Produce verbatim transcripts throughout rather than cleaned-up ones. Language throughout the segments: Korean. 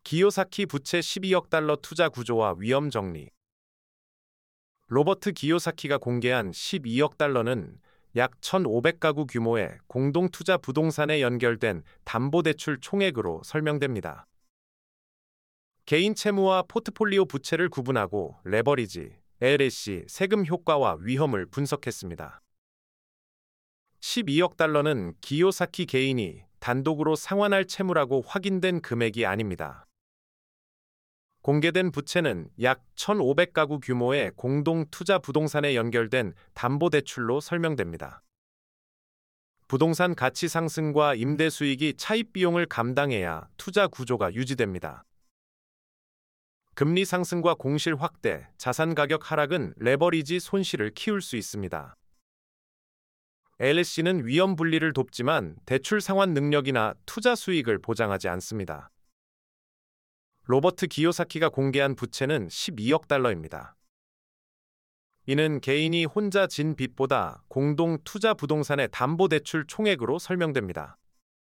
기요사키 부채 십이억 달러 투자 구조와 위험 정리. 로버트 기요사키가 공개한 십이억 달러는 약 천오백 가구 규모의 공동투자 부동산에 연결된 담보대출 총액으로 설명됩니다. 개인 채무와 포트폴리오 부채를 구분하고 레버리지, 엘에스씨, 세금 효과와 위험을 분석했습니다. 십이억 달러는 기요사키 개인이 단독으로 상환할 채무라고 확인된 금액이 아닙니다. 공개된 부채는 약 천오백 가구 규모의 공동투자 부동산에 연결된 담보대출로 설명됩니다. 부동산 가치 상승과 임대 수익이 차입 비용을 감당해야 투자 구조가 유지됩니다. 금리 상승과 공실 확대, 자산 가격 하락은 레버리지 손실을 키울 수 있습니다. 엘에스씨는 위험 분리를 돕지만 대출 상환 능력이나 투자 수익을 보장하지 않습니다. 로버트 기요사키가 공개한 부채는 십이억 달러입니다. 이는 개인이 혼자 진 빚보다 공동 투자 부동산의 담보대출 총액으로 설명됩니다.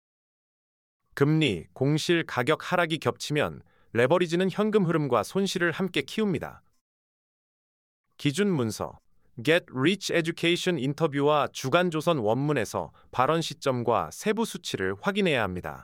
금리, 공실 가격 하락이 겹치면 레버리지는 현금 흐름과 손실을 함께 키웁니다. 기준 문서, Get Rich Education 인터뷰와 주간조선 원문에서 발언 시점과 세부 수치를 확인해야 합니다.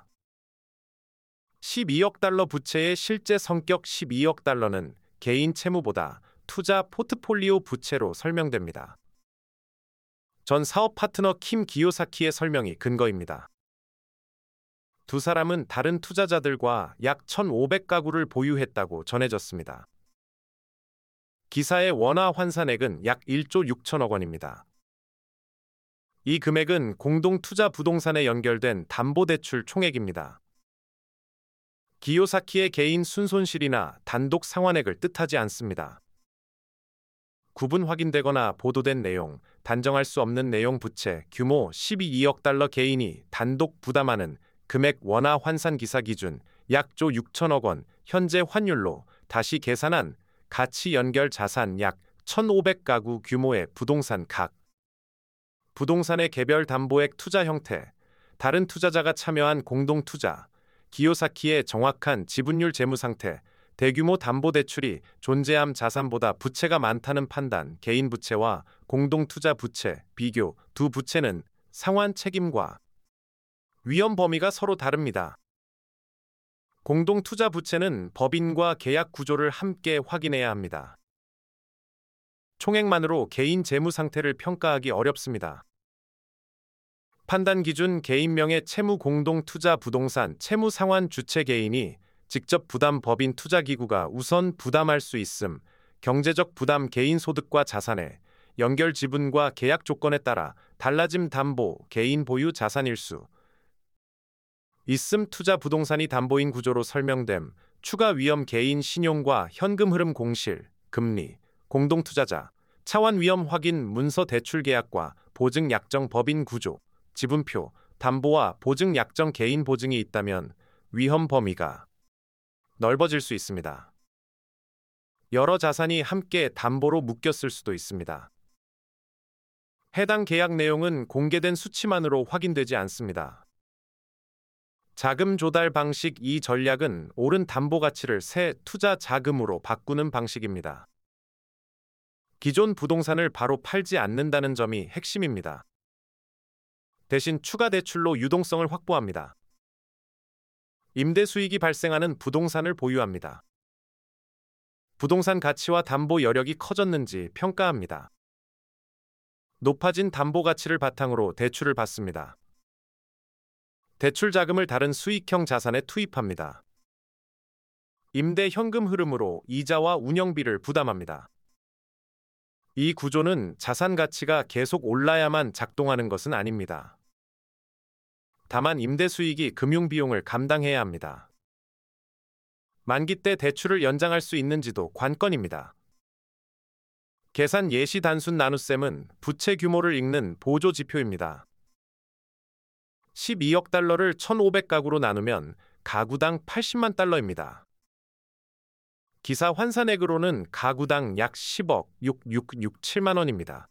십이억 달러 부채의 실제 성격. 십이억 달러는 개인 채무보다 투자 포트폴리오 부채로 설명됩니다. 전 사업 파트너 킴 기요사키의 설명이 근거입니다. 두 사람은 다른 투자자들과 약 천오백 가구를 보유했다고 전해졌습니다. 기사의 원화 환산액은 약 일조 육천억 원입니다. 이 금액은 공동투자 부동산에 연결된 담보대출 총액입니다. 기요사키의 개인 순손실이나 단독 상환액을 뜻하지 않습니다. 구분 확인되거나 보도된 내용, 단정할 수 없는 내용 부채 규모 십이억 달러 개인이 단독 부담하는 금액 원화 환산 기사 기준 약조 육천억 원, 현재 환율로 다시 계산한 가치 연결 자산 약 천오백 가구 규모의 부동산 각. 부동산의 개별 담보액 투자 형태, 다른 투자자가 참여한 공동투자, 기요사키의 정확한 지분율 재무 상태, 대규모 담보대출이 존재함 자산보다 부채가 많다는 판단, 개인 부채와 공동투자 부채, 비교, 두 부채는 상환 책임과 위험 범위가 서로 다릅니다. 공동투자 부채는 법인과 계약 구조를 함께 확인해야 합니다. 총액만으로 개인 재무 상태를 평가하기 어렵습니다. 판단 기준 개인명의 채무 공동투자 부동산 채무 상환 주체 개인이 직접 부담 법인 투자기구가 우선 부담할 수 있음, 경제적 부담 개인 소득과 자산의 연결 지분과 계약 조건에 따라 달라짐 담보 개인 보유 자산 일수 있음 투자 부동산이 담보인 구조로 설명됨 추가 위험 개인 신용과 현금 흐름 공실, 금리, 공동투자자, 차원 위험 확인 문서 대출 계약과 보증 약정 법인 구조, 지분표, 담보와 보증 약정 개인 보증이 있다면 위험 범위가 넓어질 수 있습니다. 여러 자산이 함께 담보로 묶였을 수도 있습니다. 해당 계약 내용은 공개된 수치만으로 확인되지 않습니다. 자금 조달 방식. 이 전략은 오른 담보 가치를 새 투자 자금으로 바꾸는 방식입니다. 기존 부동산을 바로 팔지 않는다는 점이 핵심입니다. 대신 추가 대출로 유동성을 확보합니다. 임대 수익이 발생하는 부동산을 보유합니다. 부동산 가치와 담보 여력이 커졌는지 평가합니다. 높아진 담보 가치를 바탕으로 대출을 받습니다. 대출 자금을 다른 수익형 자산에 투입합니다. 임대 현금 흐름으로 이자와 운영비를 부담합니다. 이 구조는 자산 가치가 계속 올라야만 작동하는 것은 아닙니다. 다만 임대 수익이 금융 비용을 감당해야 합니다. 만기 때 대출을 연장할 수 있는지도 관건입니다. 계산 예시 단순 나눗셈은 부채 규모를 읽는 보조 지표입니다. 십이억 달러를 천오백 가구로 나누면 가구당 팔십만 달러입니다. 기사 환산액으로는 가구당 약 십억 육천육백육십칠만 원입니다.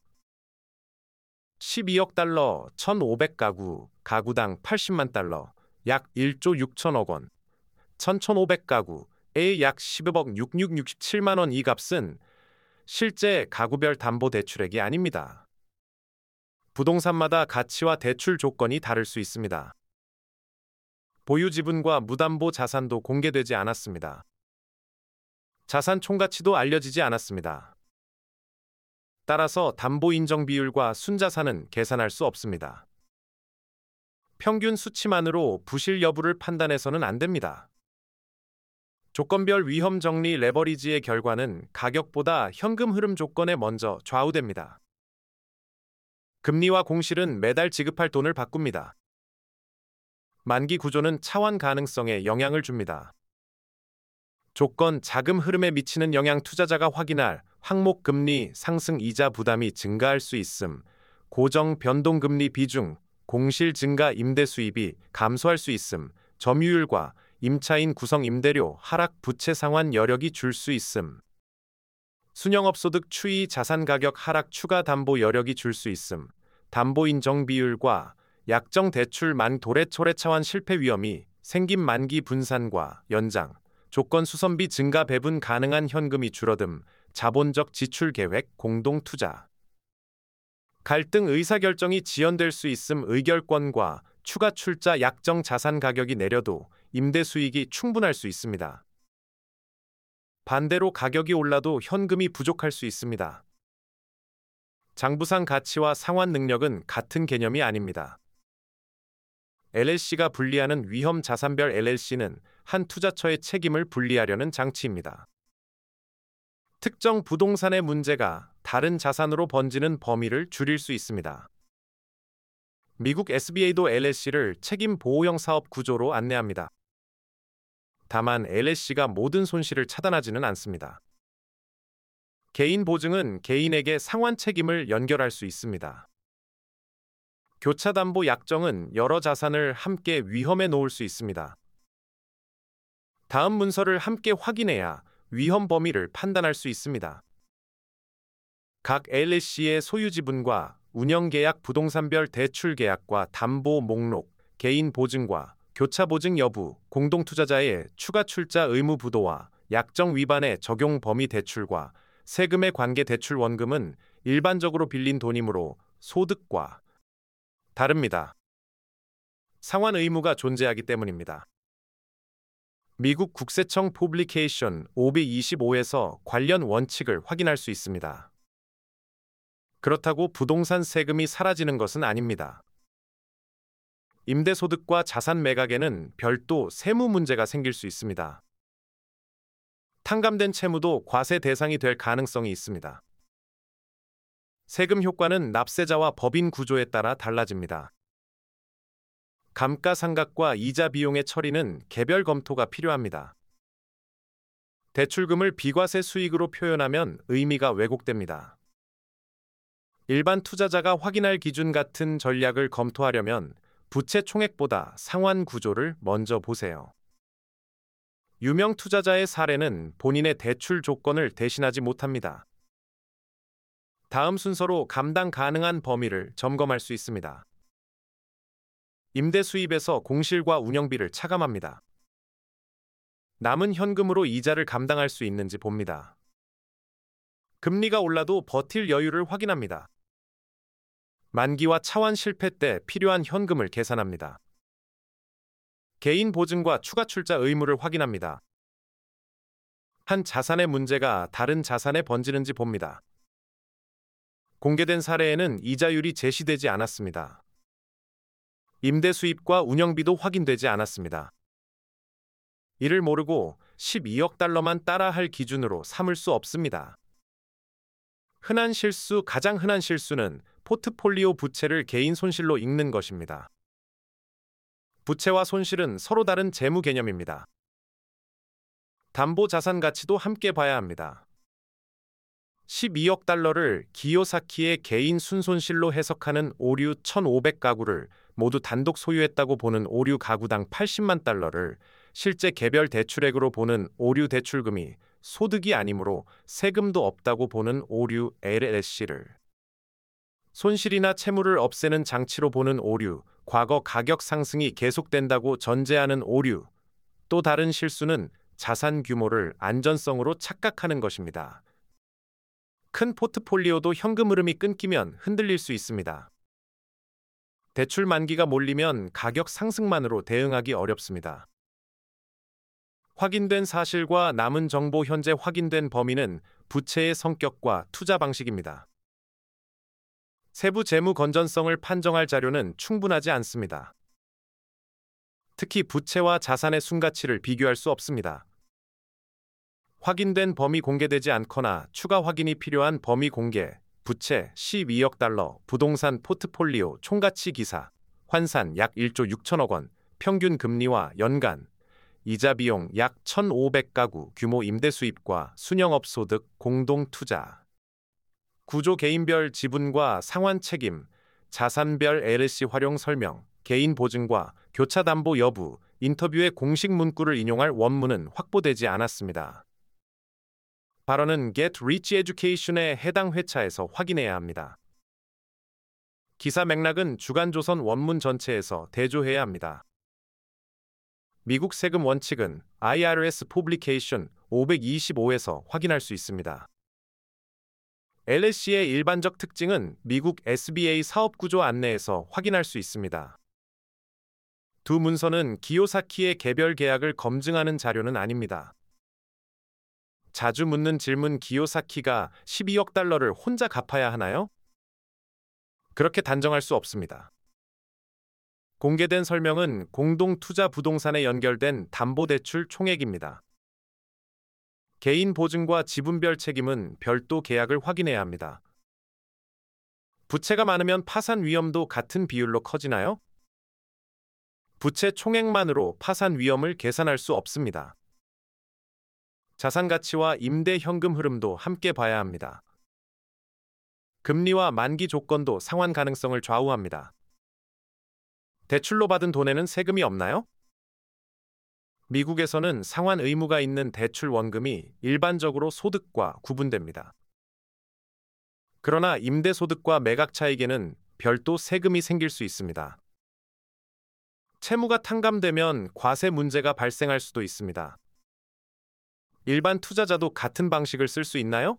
십이억 달러, 천오백 가구, 가구당 팔십만 달러, 약 일조 육천억 원. 천천오백 가구에 약 십억억 육천육백육십칠만 원. 이 값은 실제 가구별 담보대출액이 아닙니다. 부동산마다 가치와 대출 조건이 다를 수 있습니다. 보유 지분과 무담보 자산도 공개되지 않았습니다. 자산 총가치도 알려지지 않았습니다. 따라서 담보 인정 비율과 순자산은 계산할 수 없습니다. 평균 수치만으로 부실 여부를 판단해서는 안 됩니다. 조건별 위험 정리 레버리지의 결과는 가격보다 현금 흐름 조건에 먼저 좌우됩니다. 금리와 공실은 매달 지급할 돈을 바꿉니다. 만기 구조는 차환 가능성에 영향을 줍니다. 조건, 자금 흐름에 미치는 영향 투자자가 확인할 항목 금리 상승 이자 부담이 증가할 수 있음, 고정 변동금리 비중, 공실 증가 임대 수입이 감소할 수 있음, 점유율과 임차인 구성 임대료 하락 부채 상환 여력이 줄 수 있음, 순영업소득 추이 자산 가격 하락 추가 담보 여력이 줄 수 있음, 담보 인정 비율과 약정 대출 만 도래 초래 차환 실패 위험이 생긴 만기 분산과 연장, 조건 수선비 증가 배분 가능한 현금이 줄어듦, 자본적 지출 계획 공동 투자. 갈등 의사결정이 지연될 수 있음 의결권과 추가 출자 약정 자산 가격이 내려도 임대 수익이 충분할 수 있습니다. 반대로 가격이 올라도 현금이 부족할 수 있습니다. 장부상 가치와 상환 능력은 같은 개념이 아닙니다. 엘엘씨가 분리하는 위험 자산별 엘엘씨는 한 투자처의 책임을 분리하려는 장치입니다. 특정 부동산의 문제가 다른 자산으로 번지는 범위를 줄일 수 있습니다. 미국 에스비에이도 엘엘씨를 책임 보호형 사업 구조로 안내합니다. 다만 엘엘씨가 모든 손실을 차단하지는 않습니다. 개인 보증은 개인에게 상환 책임을 연결할 수 있습니다. 교차담보 약정은 여러 자산을 함께 위험에 놓을 수 있습니다. 다음 문서를 함께 확인해야 위험 범위를 판단할 수 있습니다. 각 엘엘씨의 소유 지분과 운영계약 부동산별 대출 계약과 담보 목록, 개인 보증과 교차 보증 여부, 공동투자자의 추가 출자 의무 부도와 약정 위반의 적용 범위 대출과 세금의 관계 대출 원금은 일반적으로 빌린 돈이므로 소득과 다릅니다. 상환 의무가 존재하기 때문입니다. 미국 국세청 포블리케이션 오백이십오에서 관련 원칙을 확인할 수 있습니다. 그렇다고 부동산 세금이 사라지는 것은 아닙니다. 임대소득과 자산 매각에는 별도 세무 문제가 생길 수 있습니다. 탕감된 채무도 과세 대상이 될 가능성이 있습니다. 세금 효과는 납세자와 법인 구조에 따라 달라집니다. 감가상각과 이자 비용의 처리는 개별 검토가 필요합니다. 대출금을 비과세 수익으로 표현하면 의미가 왜곡됩니다. 일반 투자자가 확인할 기준 같은 전략을 검토하려면 부채 총액보다 상환 구조를 먼저 보세요. 유명 투자자의 사례는 본인의 대출 조건을 대신하지 못합니다. 다음 순서로 감당 가능한 범위를 점검할 수 있습니다. 임대 수입에서 공실과 운영비를 차감합니다. 남은 현금으로 이자를 감당할 수 있는지 봅니다. 금리가 올라도 버틸 여유를 확인합니다. 만기와 차환 실패 때 필요한 현금을 계산합니다. 개인 보증과 추가 출자 의무를 확인합니다. 한 자산의 문제가 다른 자산에 번지는지 봅니다. 공개된 사례에는 이자율이 제시되지 않았습니다. 임대 수입과 운영비도 확인되지 않았습니다. 이를 모르고 십이억 달러만 따라할 기준으로 삼을 수 없습니다. 흔한 실수, 가장 흔한 실수는 포트폴리오 부채를 개인 손실로 읽는 것입니다. 부채와 손실은 서로 다른 재무 개념입니다. 담보 자산 가치도 함께 봐야 합니다. 십이억 달러를 기요사키의 개인 순손실로 해석하는 오류 천오백 가구를 모두 단독 소유했다고 보는 오류 가구당 팔십만 달러를 실제 개별 대출액으로 보는 오류 대출금이 소득이 아니므로 세금도 없다고 보는 오류 엘엘씨를 손실이나 채무를 없애는 장치로 보는 오류, 과거 가격 상승이 계속된다고 전제하는 오류, 또 다른 실수는 자산 규모를 안전성으로 착각하는 것입니다. 큰 포트폴리오도 현금 흐름이 끊기면 흔들릴 수 있습니다. 대출 만기가 몰리면 가격 상승만으로 대응하기 어렵습니다. 확인된 사실과 남은 정보 현재 확인된 범위는 부채의 성격과 투자 방식입니다. 세부 재무 건전성을 판정할 자료는 충분하지 않습니다. 특히 부채와 자산의 순가치를 비교할 수 없습니다. 확인된 범위 공개되지 않거나 추가 확인이 필요한 범위 공개, 부채 십이억 달러, 부동산 포트폴리오 총가치 기사, 환산 약 일조 육천억 원, 평균 금리와 연간, 이자 비용 약 천오백 가구, 규모 임대 수입과 순영업 소득, 공동 투자, 구조 개인별 지분과 상환 책임, 자산별 엘엘씨 활용 설명, 개인 보증과 교차 담보 여부, 인터뷰의 공식 문구를 인용할 원문은 확보되지 않았습니다. 발언은 Get Rich Education의 해당 회차에서 확인해야 합니다. 기사 맥락은 주간조선 원문 전체에서 대조해야 합니다. 미국 세금 원칙은 아이아르에스 Publication 오백이십오에서 확인할 수 있습니다. 엘엘씨의 일반적 특징은 미국 에스비에이 사업구조 안내에서 확인할 수 있습니다. 두 문서는 기요사키의 개별 계약을 검증하는 자료는 아닙니다. 자주 묻는 질문, 기요사키가 십이억 달러를 혼자 갚아야 하나요? 그렇게 단정할 수 없습니다. 공개된 설명은 공동 투자 부동산에 연결된 담보대출 총액입니다. 개인 보증과 지분별 책임은 별도 계약을 확인해야 합니다. 부채가 많으면 파산 위험도 같은 비율로 커지나요? 부채 총액만으로 파산 위험을 계산할 수 없습니다. 자산 가치와 임대 현금 흐름도 함께 봐야 합니다. 금리와 만기 조건도 상환 가능성을 좌우합니다. 대출로 받은 돈에는 세금이 없나요? 미국에서는 상환 의무가 있는 대출 원금이 일반적으로 소득과 구분됩니다. 그러나 임대소득과 매각 차익에는 별도 세금이 생길 수 있습니다. 채무가 탕감되면 과세 문제가 발생할 수도 있습니다. 일반 투자자도 같은 방식을 쓸 수 있나요?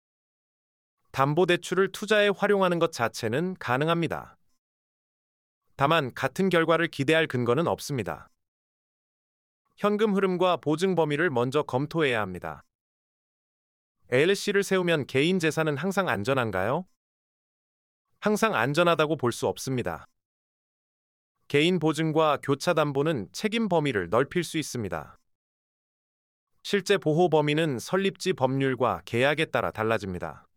담보대출을 투자에 활용하는 것 자체는 가능합니다. 다만 같은 결과를 기대할 근거는 없습니다. 현금 흐름과 보증 범위를 먼저 검토해야 합니다. 엘엘씨를 세우면 개인 재산은 항상 안전한가요? 항상 안전하다고 볼 수 없습니다. 개인 보증과 교차 담보는 책임 범위를 넓힐 수 있습니다. 실제 보호 범위는 설립지 법률과 계약에 따라 달라집니다.